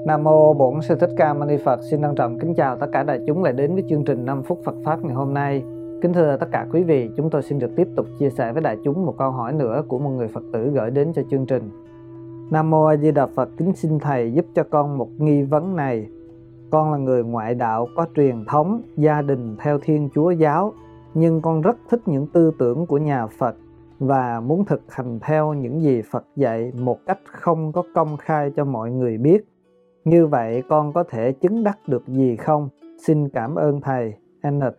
Nam mô Bổn Sư Thích Ca Mâu Ni Phật. Xin trân trọng kính chào tất cả đại chúng lại đến với chương trình 5 phút Phật pháp ngày hôm nay. Kính thưa tất cả quý vị, chúng tôi xin được tiếp tục chia sẻ với đại chúng một câu hỏi nữa của một người Phật tử gửi đến cho chương trình. Nam mô A Di Đà Phật, kính xin thầy giúp cho con một nghi vấn này. Con là người ngoại đạo có truyền thống gia đình theo Thiên Chúa giáo, nhưng con rất thích những tư tưởng của nhà Phật và muốn thực hành theo những gì Phật dạy một cách không có công khai cho mọi người biết. Như vậy con có thể chứng đắc được gì không? Xin cảm ơn thầy. NT.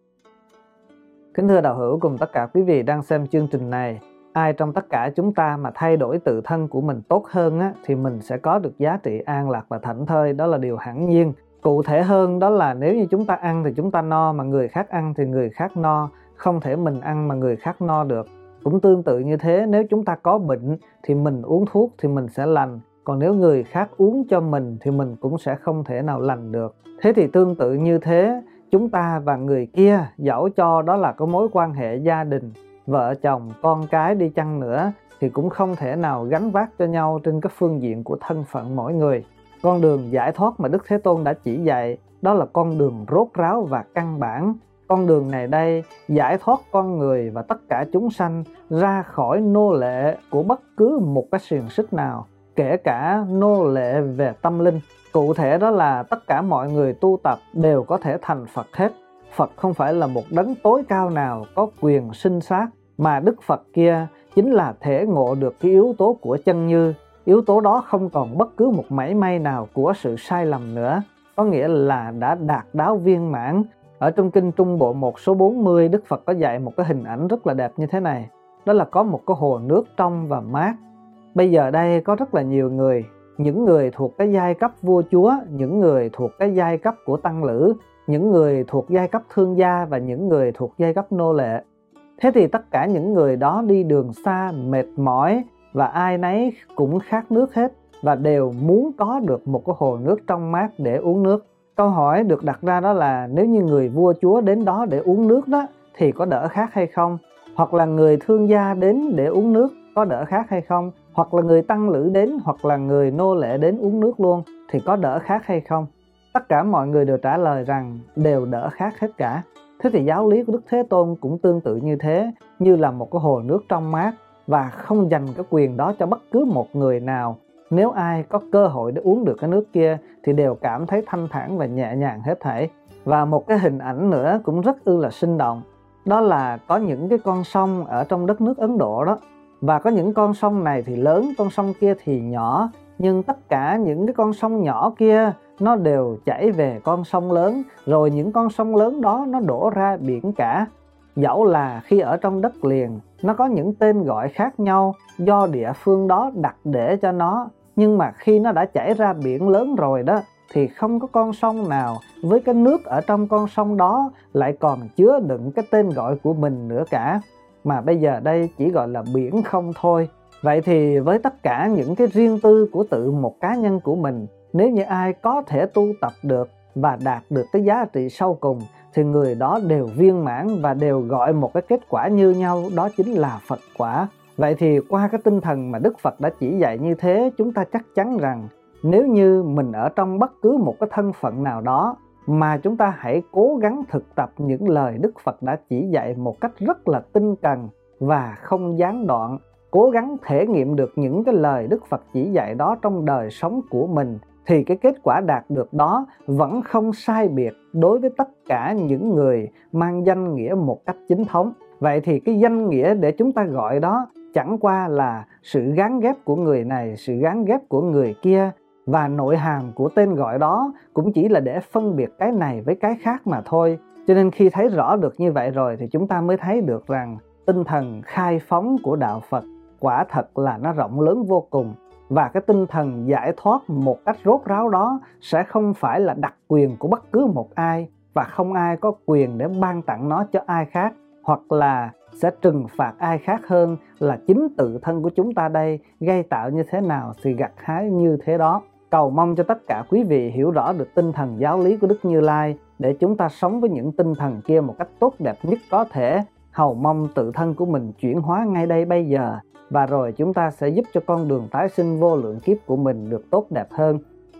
Kính thưa đạo hữu cùng tất cả quý vị đang xem chương trình này, ai trong tất cả chúng ta mà thay đổi tự thân của mình tốt hơn thì mình sẽ có được giá trị an lạc và thảnh thơi, đó là điều hẳn nhiên. Cụ thể hơn đó là nếu như chúng ta ăn thì chúng ta no, mà người khác ăn thì người khác no, không thể mình ăn mà người khác no được. Cũng tương tự như thế, nếu chúng ta có bệnh thì mình uống thuốc thì mình sẽ lành, còn nếu người khác uống cho mình thì mình cũng sẽ không thể nào lành được. Thế thì tương tự như thế, chúng ta và người kia, dẫu cho đó là có mối quan hệ gia đình, vợ chồng, con cái đi chăng nữa, thì cũng không thể nào gánh vác cho nhau trên các phương diện của thân phận mỗi người. Con đường giải thoát mà Đức Thế Tôn đã chỉ dạy, đó là con đường rốt ráo và căn bản. Con đường này đây giải thoát con người và tất cả chúng sanh ra khỏi nô lệ của bất cứ một cái xiềng xích nào, kể cả nô lệ về tâm linh. Cụ thể đó là tất cả mọi người tu tập đều có thể thành Phật hết. Phật không phải là một đấng tối cao nào có quyền sinh sát, mà Đức Phật kia chính là thể ngộ được cái yếu tố của chân như. Yếu tố đó không còn bất cứ một mảy may nào của sự sai lầm nữa, có nghĩa là đã đạt đáo viên mãn. Ở trong Kinh Trung Bộ 1 số 40, Đức Phật có dạy một cái hình ảnh rất là đẹp như thế này. Đó là có một cái hồ nước trong và mát. Bây giờ đây có rất là nhiều người, những người thuộc cái giai cấp vua chúa, những người thuộc cái giai cấp của tăng lữ, những người thuộc giai cấp thương gia và những người thuộc giai cấp nô lệ. Thế thì tất cả những người đó đi đường xa, mệt mỏi và ai nấy cũng khát nước hết và đều muốn có được một cái hồ nước trong mát để uống nước. Câu hỏi được đặt ra đó là nếu như người vua chúa đến đó để uống nước đó thì có đỡ khát hay không? Hoặc là người thương gia đến để uống nước có đỡ khát hay không? Hoặc là người tăng lữ đến, hoặc là người nô lệ đến uống nước luôn thì có đỡ khát hay không? Tất cả mọi người đều trả lời rằng đều đỡ khát hết cả. Thế thì giáo lý của Đức Thế Tôn cũng tương tự như thế, như là một cái hồ nước trong mát và không dành cái quyền đó cho bất cứ một người nào. Nếu ai có cơ hội để uống được cái nước kia thì đều cảm thấy thanh thản và nhẹ nhàng hết thảy. Và một cái hình ảnh nữa cũng rất là sinh động, đó là có những cái con sông ở trong đất nước Ấn Độ đó, và có những con sông này thì lớn, con sông kia thì nhỏ, nhưng tất cả những cái con sông nhỏ kia nó đều chảy về con sông lớn, rồi những con sông lớn đó nó đổ ra biển cả. Dẫu là khi ở trong đất liền nó có những tên gọi khác nhau do địa phương đó đặt để cho nó, nhưng mà khi nó đã chảy ra biển lớn rồi đó thì không có con sông nào với cái nước ở trong con sông đó lại còn chứa đựng cái tên gọi của mình nữa cả, mà bây giờ đây chỉ gọi là biển không thôi. Vậy thì với tất cả những cái riêng tư của tự một cá nhân của mình, nếu như ai có thể tu tập được và đạt được cái giá trị sau cùng thì người đó đều viên mãn và đều gọi một cái kết quả như nhau, đó chính là Phật quả. Vậy thì qua cái tinh thần mà Đức Phật đã chỉ dạy như thế, chúng ta chắc chắn rằng nếu như mình ở trong bất cứ một cái thân phận nào đó mà chúng ta hãy cố gắng thực tập những lời Đức Phật đã chỉ dạy một cách rất là tinh cần và không gián đoạn, cố gắng thể nghiệm được những cái lời Đức Phật chỉ dạy đó trong đời sống của mình, thì cái kết quả đạt được đó vẫn không sai biệt đối với tất cả những người mang danh nghĩa một cách chính thống. Vậy thì cái danh nghĩa để chúng ta gọi đó chẳng qua là sự gán ghép của người này, sự gán ghép của người kia, và nội hàm của tên gọi đó cũng chỉ là để phân biệt cái này với cái khác mà thôi. Cho nên khi thấy rõ được như vậy rồi thì chúng ta mới thấy được rằng tinh thần khai phóng của đạo Phật quả thật là nó rộng lớn vô cùng. Và cái tinh thần giải thoát một cách rốt ráo đó sẽ không phải là đặc quyền của bất cứ một ai, và không ai có quyền để ban tặng nó cho ai khác, hoặc là sẽ trừng phạt ai khác hơn là chính tự thân của chúng ta đây gây tạo như thế nào thì gặt hái như thế đó. Cầu mong cho tất cả quý vị hiểu rõ được tinh thần giáo lý của Đức Như Lai để chúng ta sống với những tinh thần kia một cách tốt đẹp nhất có thể. Hầu mong tự thân của mình chuyển hóa ngay đây bây giờ, và rồi chúng ta sẽ giúp cho con đường tái sinh vô lượng kiếp của mình được tốt đẹp hơn.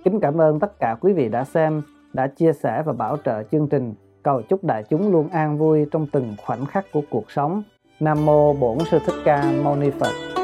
Kính cảm ơn tất cả quý vị đã xem, đã chia sẻ và bảo trợ chương trình. Cầu chúc đại chúng luôn an vui trong từng khoảnh khắc của cuộc sống. Nam mô Bổn Sư Thích Ca Mâu Ni Phật.